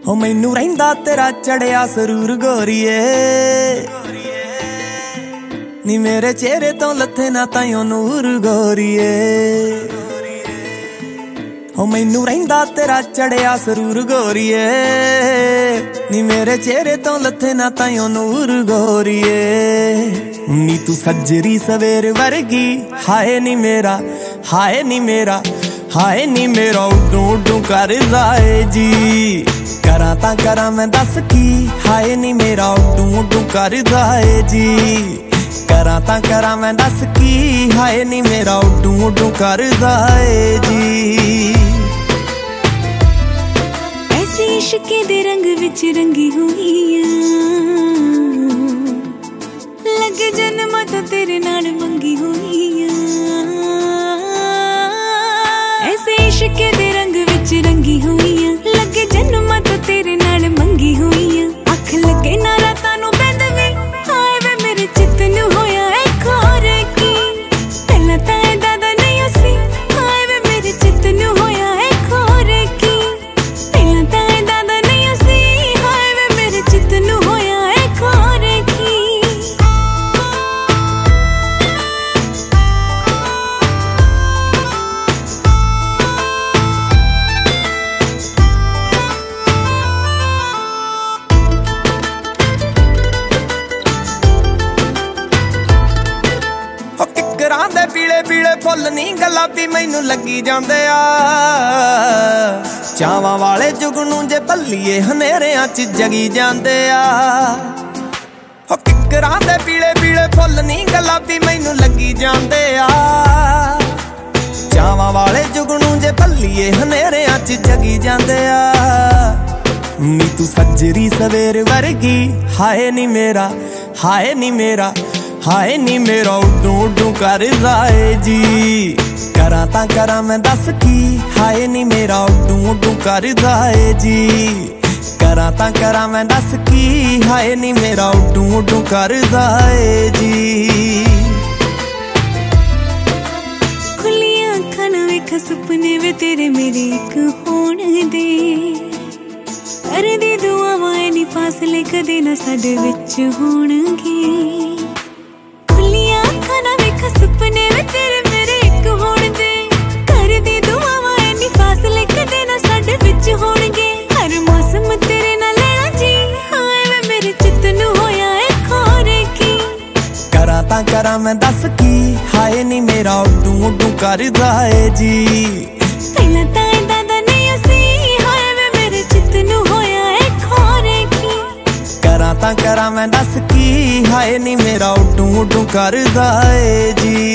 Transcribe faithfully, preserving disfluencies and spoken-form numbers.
ਹੋ ਮੈਨੂੰ ਰਹਿੰਦਾ ਤੇਰਾ ਚੜਿਆ ਸਰੂਰ ਗੋਰੀਏ ਨੀ ਮੇਰੇ ਚਿਹਰੇ ਤੋਂ ਲੱਥੇ ਨਾ ਤਾਈਓ ਨੂਰ ਗੋਰੀਏ ਹੋ ਮੈਨੂੰ ਰਹਿੰਦਾ ਤੇਰਾ ਚੜਿਆ ਸਰੂਰ ਗੋਰੀਏ ਨੀ ਮੇਰੇ ਚਿਹਰੇ ਤੋਂ ਲੱਥੇ ਨਾ ਤਾਈਓ ਨੂਰ ਗੋਰੀਏ ਨੀ ਤੂੰ ਸੱਜਰੀ ਸਵੇਰ ਵਰਗੀ ਹਾਏ ਨੀ ਮੇਰਾ ਹਾਏ ਨੀ ਮੇਰਾ ਹਾਏ ਨੀ ਮੇਰਾ ਉਡੂ ਉਡੂ ਕਰਦਾ ਏ ਜੀ ਕਰਾਂ ਤਾਂ ਕਰਾਂ ਮੈਂ ਦੱਸ ਕੀ ਹਾਏ ਨੀ ਮੇਰਾ ਉਡੂ ਉਡੂ ਕਰਦਾ ਏ ਜੀ ਕਰਾਂ ਤਾਂ ਕਰਾਂ ਮੈਂ ਦੱਸ ਕੀ ਹਾਏ ਨੀ ਮੇਰਾ ਉਡੂ ਉਡੂ ਕਰਦਾ ਏ ਜੀ ਐਸੇ ਇਸ਼ਕੇ ਦੇ ਰੰਗ ਵਿੱਚ ਰੰਗੀ ਹੋਈ ਆ ਲੱਗੇ ਜਨਮਾਂ ਤੋਂ ਤੇਰੇ ਨਾਲ ਮੰਗੀ ਹੋਈ ਆ ਐਸੇ ਇਸ਼ਕੇ ਦੇ ਰੰਗ ਵਿੱਚ ਰੰਗੀ ਹੋਈ ਆ ਲੱਗੇ ਜਨਮਾਂ ਤੋਂ ਤੇਰੇ ਨਾਲ ਮੰਗੀ ਹੋਈ ਆ ਅੱਖ ਲੱਗੇ ਨਾ ਰਾਤਾਂ ਨੂੰ ਬੰਦ ਵੇ ਹਾਏ ਵੇ ਮੇਰੇ ਚਿੱਤ ਨੂੰ ਹੋਇਆ ਏ ਖੋਰੇ ਕੀ ਪਹਿਲਾਂ ਤਾਂ ਇਹਦਾ ਦਾ ਨਹੀਂ ਸੀ ਹਾਏ ਵੇ ਮੇਰੇ ਚਿੱਤ ਨੂੰ ਹੋਇਆ ਏ ਖੋਰੇ ਕੀ ਪਹਿਲਾਂ ਤਾਂ ਇਹਦਾ ਦਾ ਨਹੀਂ ਸੀ ਹਾਏ ਵੇ ਮੇਰੇ ਚਿੱਤ ਨੂੰ ਹੋਇਆ ਏ ਖੋਰੇ ਕੀ ਦੇ ਪੀਲੇ ਪੀਲੇ ਫੁੱਲ ਨੀ ਗੁਲਾਬੀ ਮੈਨੂੰ ਲੱਗੀ ਜਾਂਦੇ ਆ ਚਾਵਾਂ ਵਾਲੇ ਜੁਗਨੂੰ ਜੇ ਭੱਲੀਏ ਹਨੇਰਿਆਂ ਚ ਜਗੀ ਜਾਂਦੇ ਆ ਹੋ ਕਿਕਰਾਂ ਦੇ ਪੀਲੇ ਪੀਲੇ ਫੁੱਲ ਨੀ ਗੁਲਾਬੀ ਮੈਨੂੰ ਲੱਗੀ ਜਾਂਦੇ ਆ ਚਾਵਾਂ ਵਾਲੇ ਜੁਗਨੂੰ ਜੇ ਭੱਲੀਏ ਹਨੇਰਿਆਂ ਚ ਜਗੀ ਜਾਂਦੇ ਆ ਨੀ ਤੂੰ ਸੱਜਰੀ ਸਵੇਰ ਵਰਗੀ ਹਾਏ ਨੀ ਮੇਰਾ ਹਾਏ ਨੀ ਮੇਰਾ ਹਾਏ ਨੀ ਮੇਰਾ ਉਡੂ ਉਡੂ ਕਰਦਾ ਏ ਜੀ ਕਰਾਂ ਤਾਂ ਕਰਾਂ ਮੈਂ ਦੱਸ ਕੀ ਹਾਏ ਨੀ ਮੇਰਾ ਉਡੂ ਉਡੂ ਕਰਦਾ ਏ ਜੀ ਕਰਾਂ ਤਾਂ ਕਰਾਂ ਮੈਂ ਦੱਸ ਕੀ ਹਾਏ ਨੀ ਮੇਰਾ ਉਡੂ ਉਡੂ ਕਰਦਾ ਏ ਜੀ ਖੁੱਲੀਆਂ ਅੱਖਾਂ ਨਾਲ ਵੇਖ ਸੁਪਨੇ ਵੇ ਤੇਰੇ ਮੇਰੇ ਇੱਕ ਹੋਣ ਦੇ ਕਰਦੀ ਦੁਆਵਾਂ ਨੀ ਫਾਸਲੇ ਕਦੇ ਨਾ ਸਾਡੇ ਵਿੱਚ ਹੋਣਗੇ ਸੁਪਨੇ ਵੇ ਤੇਰੇ ਮੇਰੇ ਇੱਕ ਹੋਣ ਦੇ ਕਰਦੀ ਦੁਆਵਾਂ ਐਨੀ ਫਾਸਲੇ ਕਦੇ ਨਾ ਸਾਡੇ ਵਿੱਚ ਹੋਣਗੇ ਹਰ ਮੌਸਮ ਤੇਰੇ ਨਾਲ ਲੈਣਾ ਜੀ ਹਾਏ ਵੇ ਮੇਰੇ ਚਿੱਤ ਨੂੰ ਹੋਇਆ ਏ ਖੋਰੇ ਕੀ ਕਰਾਂ ਤਾਂ ਕਰਾਂ ਮੈਂ ਦੱਸ ਕੀ ਹਾਏ ਨੀ ਮੇਰਾ ਉਡੂ ਉਡੂ ਕਰਦਾ ਏ ਜੀ ਪਹਿਲਾਂ ਤਾਂ ਇਹਦਾ ਦਾ ਨਹੀਂ ਸੀ ਹਾਏ ਵੇ ਮੇਰੇ ਚਿੱਤ ਨੂੰ ਹੋਇਆ ਏ ਖੋਰੇ ਕੀ ਕਰਾਂ ਤਾਂ ਕਰਾਂ ਮੈਂ ਦੱਸ ਕੀ ਹਾਏ ਨੀ ਮੇਰਾ ਉਡੂ ਉਡੂ ਕਰਦਾ ਏ ਜੀ